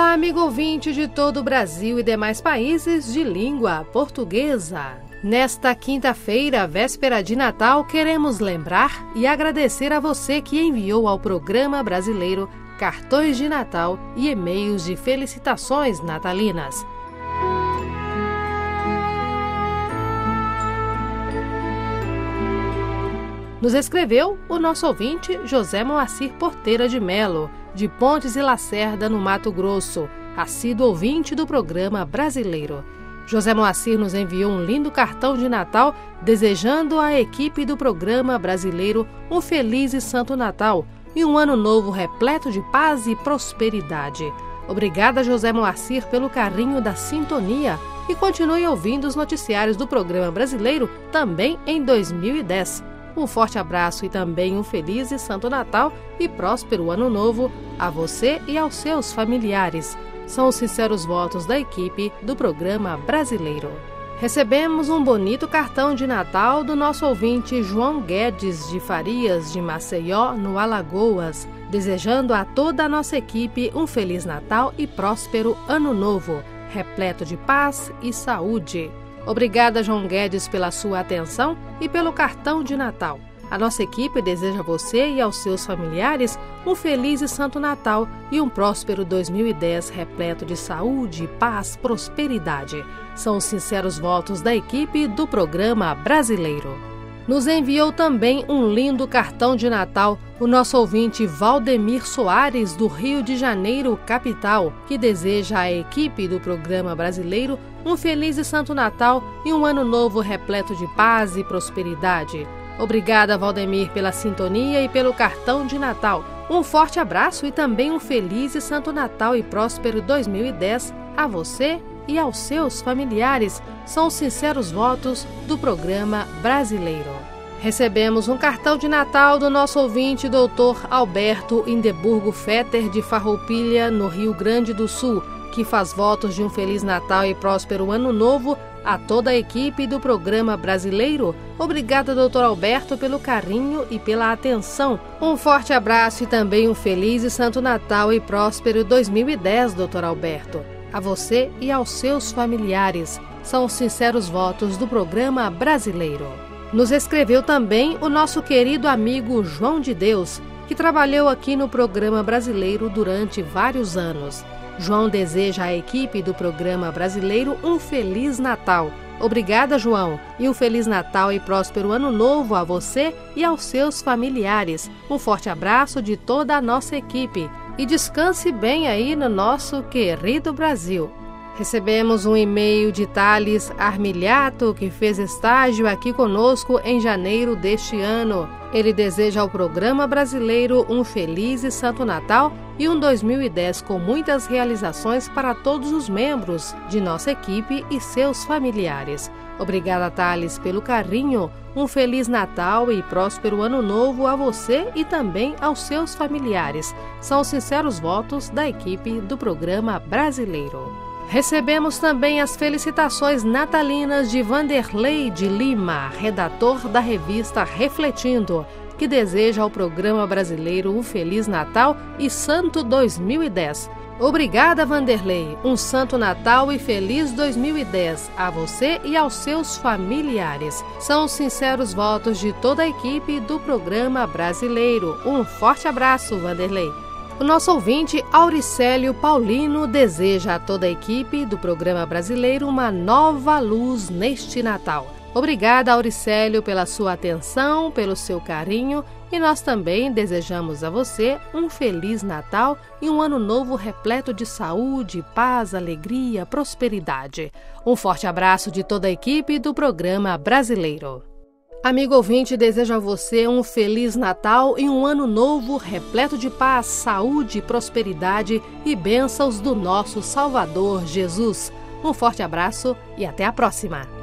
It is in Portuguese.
Olá, amigo ouvinte de todo o Brasil e demais países de língua portuguesa. Nesta quinta-feira, véspera de Natal, queremos lembrar e agradecer a você que enviou ao programa brasileiro cartões de Natal e e-mails de felicitações natalinas. Nos escreveu o nosso ouvinte José Moacir Porteira de Melo, de Pontes e Lacerda, no Mato Grosso, assíduo ouvinte do programa brasileiro. José Moacir nos enviou um lindo cartão de Natal, desejando à equipe do programa brasileiro um feliz e santo Natal e um ano novo repleto de paz e prosperidade. Obrigada, José Moacir, pelo carinho da sintonia e continue ouvindo os noticiários do programa brasileiro também em 2010. Um forte abraço e também um feliz e santo Natal e próspero ano novo a você e aos seus familiares. São os sinceros votos da equipe do programa brasileiro. Recebemos um bonito cartão de Natal do nosso ouvinte João Guedes de Farias, de Maceió, no Alagoas, desejando a toda a nossa equipe um feliz Natal e próspero ano novo, repleto de paz e saúde. Obrigada, João Guedes, pela sua atenção e pelo cartão de Natal. A nossa equipe deseja a você e aos seus familiares um feliz e santo Natal e um próspero 2010 repleto de saúde, paz, prosperidade. São os sinceros votos da equipe do programa brasileiro. Nos enviou também um lindo cartão de Natal o nosso ouvinte Valdemir Soares, do Rio de Janeiro, capital, que deseja à equipe do programa brasileiro um feliz e santo Natal e um ano novo repleto de paz e prosperidade. Obrigada, Valdemir, pela sintonia e pelo cartão de Natal. Um forte abraço e também um feliz e santo Natal e próspero 2010 a você e aos seus familiares. São os sinceros votos do programa brasileiro. Recebemos um cartão de Natal do nosso ouvinte Dr. Alberto Indeburgo Fetter, de Farroupilha, no Rio Grande do Sul, que faz votos de um feliz Natal e próspero ano novo a toda a equipe do programa brasileiro. Obrigada, Dr. Alberto, pelo carinho e pela atenção. Um forte abraço e também um feliz e santo Natal e próspero 2010, Dr. Alberto. A você e aos seus familiares. São os sinceros votos do programa brasileiro. Nos escreveu também o nosso querido amigo João de Deus, que trabalhou aqui no programa brasileiro durante vários anos. João deseja à equipe do programa brasileiro um feliz Natal. Obrigada, João, e um feliz Natal e próspero ano novo a você e aos seus familiares. Um forte abraço de toda a nossa equipe e descanse bem aí no nosso querido Brasil. Recebemos um e-mail de Thales Armiliato, que fez estágio aqui conosco em janeiro deste ano. Ele deseja ao programa brasileiro um feliz e santo Natal e um 2010 com muitas realizações para todos os membros de nossa equipe e seus familiares. Obrigada, Thales, pelo carinho. Um feliz Natal e próspero ano novo a você e também aos seus familiares. São os sinceros votos da equipe do programa brasileiro. Recebemos também as felicitações natalinas de Vanderlei de Lima, redator da revista Refletindo, que deseja ao programa brasileiro um Feliz Natal e Santo 2010. Obrigada, Vanderlei. Um Santo Natal e Feliz 2010 a você e aos seus familiares. São os sinceros votos de toda a equipe do programa brasileiro. Um forte abraço, Vanderlei. O nosso ouvinte Auricélio Paulino deseja a toda a equipe do programa brasileiro uma nova luz neste Natal. Obrigada, Auricélio, pela sua atenção, pelo seu carinho, e nós também desejamos a você um feliz Natal e um ano novo repleto de saúde, paz, alegria, prosperidade. Um forte abraço de toda a equipe do programa brasileiro. Amigo ouvinte, desejo a você um feliz Natal e um ano novo repleto de paz, saúde, prosperidade e bênçãos do nosso Salvador Jesus. Um forte abraço e até a próxima!